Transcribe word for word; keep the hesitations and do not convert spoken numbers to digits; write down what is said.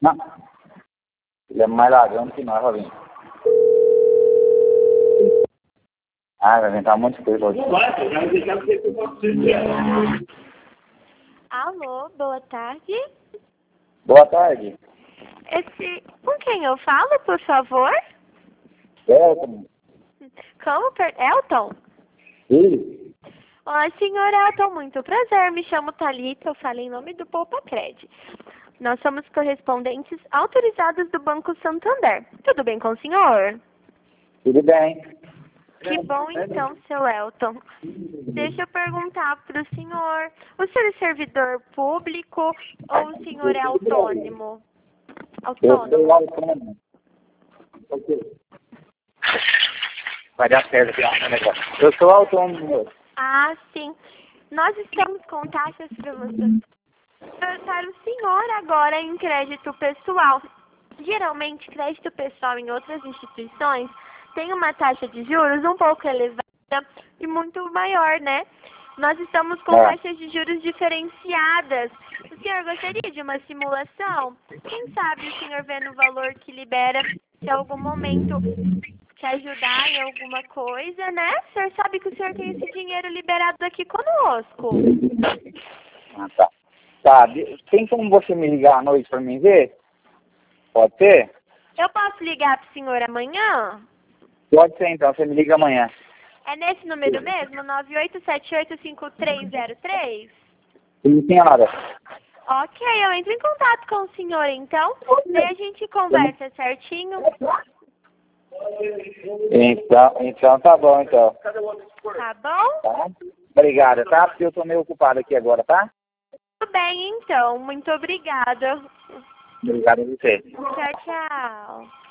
Não. Ele é mais ladrão do que nós, Robinho. Ah, vai inventar um monte de coisa hoje. Alô, boa tarde. Boa tarde. Esse, com quem eu falo, por favor? Elton. Como? Per... Elton? Sim. Oi, senhor Elton, muito prazer. Me chamo Thalita, eu falo em nome do Poupa Cred. Nós somos correspondentes autorizados do Banco Santander. Tudo bem com o senhor? Tudo bem. Que bom então, seu Elton. Deixa eu perguntar para o senhor, o senhor é servidor público ou o senhor é autônomo? Eu Autônomo. sou autônomo. Vai dar certo aqui, ó, negócio. Eu sou autônomo. Ah, sim. Nós estamos com taxas para você. Para o senhor agora em crédito pessoal. Geralmente, crédito pessoal em outras instituições tem uma taxa de juros um pouco elevada e muito maior, né? Nós estamos com É. taxas de juros diferenciadas. O senhor gostaria de uma simulação? Quem sabe o senhor vê no valor que libera, se em algum momento te ajudar em alguma coisa, né? O senhor sabe que o senhor tem esse dinheiro liberado aqui conosco. Ah, tá. Tá, de- tem como você me ligar à noite pra mim ver? Pode ser? Eu posso ligar para o senhor amanhã? Pode ser então, você me liga amanhã. É nesse número mesmo? nove oito sete oito cinco três zero três? Sim, senhora. Ok, eu entro em contato com o senhor então. Daí a gente conversa certinho. Então, então tá bom, então. Tá bom? Tá? Obrigada, tá? Porque eu tô meio ocupado aqui agora, tá? Tudo bem então. Muito obrigada. Obrigado a você. Tchau, tchau.